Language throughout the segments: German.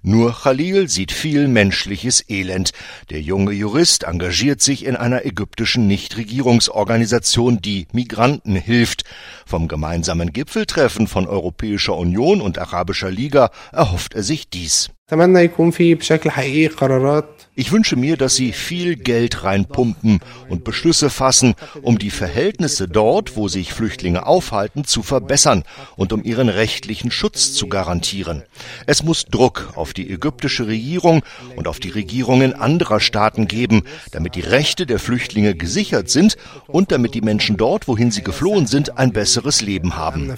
Nur Khalil sieht viel menschliches Elend. Der junge Jurist engagiert sich in einer ägyptischen Nichtregierungsorganisation, die Migranten hilft. Vom gemeinsamen Gipfeltreffen von Europäischer Union und Arabischer Liga erhofft er sich dies. Ich wünsche mir, dass Sie viel Geld reinpumpen und Beschlüsse fassen, um die Verhältnisse dort, wo sich Flüchtlinge aufhalten, zu verbessern und um ihren rechtlichen Schutz zu garantieren. Es muss Druck auf die ägyptische Regierung und auf die Regierungen anderer Staaten geben, damit die Rechte der Flüchtlinge gesichert sind und damit die Menschen dort, wohin sie geflohen sind, ein besseres Leben haben.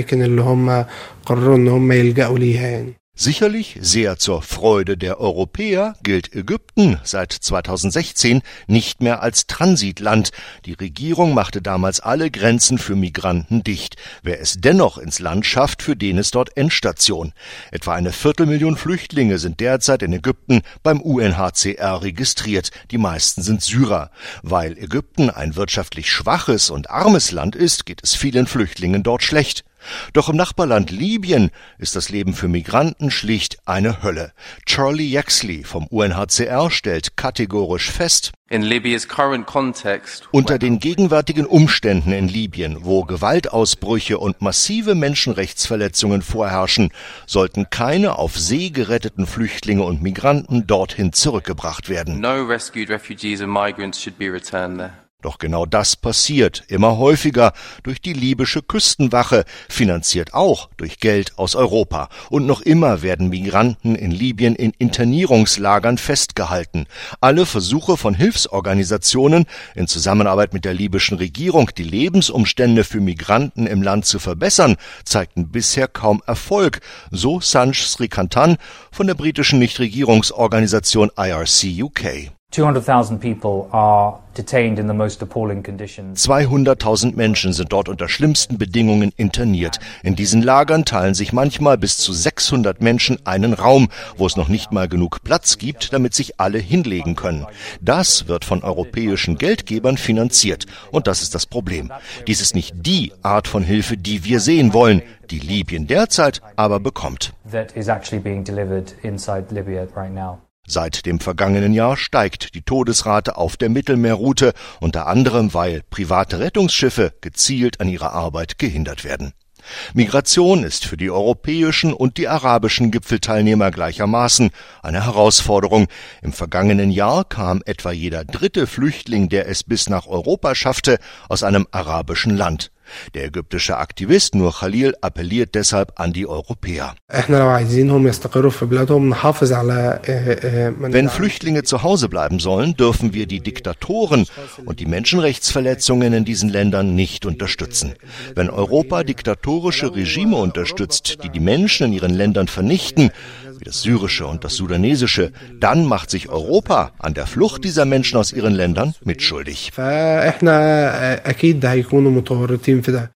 Sicherlich sehr zur Freude der Europäer gilt Ägypten seit 2016 nicht mehr als Transitland. Die Regierung machte damals alle Grenzen für Migranten dicht. Wer es dennoch ins Land schafft, für den ist dort Endstation. Etwa 250.000 Flüchtlinge sind derzeit in Ägypten beim UNHCR registriert. Die meisten sind Syrer. Weil Ägypten ein wirtschaftlich schwaches und armes Land ist, geht es vielen Flüchtlingen dort schlecht. Doch im Nachbarland Libyen ist das Leben für Migranten schlicht eine Hölle. Charlie Yaxley vom UNHCR stellt kategorisch fest: Unter den gegenwärtigen Umständen in Libyen, wo Gewaltausbrüche und massive Menschenrechtsverletzungen vorherrschen, sollten keine auf See geretteten Flüchtlinge und Migranten dorthin zurückgebracht werden. No rescued refugees and migrants should be returned there. Doch genau das passiert immer häufiger durch die libysche Küstenwache, finanziert auch durch Geld aus Europa. Und noch immer werden Migranten in Libyen in Internierungslagern festgehalten. Alle Versuche von Hilfsorganisationen, in Zusammenarbeit mit der libyschen Regierung die Lebensumstände für Migranten im Land zu verbessern, zeigten bisher kaum Erfolg, so Sanj Srikantan von der britischen Nichtregierungsorganisation IRC UK. 200.000 Menschen sind dort unter schlimmsten Bedingungen interniert. In diesen Lagern teilen sich manchmal bis zu 600 Menschen einen Raum, wo es noch nicht mal genug Platz gibt, damit sich alle hinlegen können. Das wird von europäischen Geldgebern finanziert. Und das ist das Problem. Dies ist nicht die Art von Hilfe, die wir sehen wollen, die Libyen derzeit aber bekommt. Seit dem vergangenen Jahr steigt die Todesrate auf der Mittelmeerroute, unter anderem weil private Rettungsschiffe gezielt an ihrer Arbeit gehindert werden. Migration ist für die europäischen und die arabischen Gipfelteilnehmer gleichermaßen eine Herausforderung. Im vergangenen Jahr kam etwa jeder dritte Flüchtling, der es bis nach Europa schaffte, aus einem arabischen Land. Der ägyptische Aktivist Nur Khalil appelliert deshalb an die Europäer. Wenn Flüchtlinge zu Hause bleiben sollen, dürfen wir die Diktatoren und die Menschenrechtsverletzungen in diesen Ländern nicht unterstützen. Wenn Europa diktatorische Regime unterstützt, die die Menschen in ihren Ländern vernichten, wie das syrische und das sudanesische, dann macht sich Europa an der Flucht dieser Menschen aus ihren Ländern mitschuldig.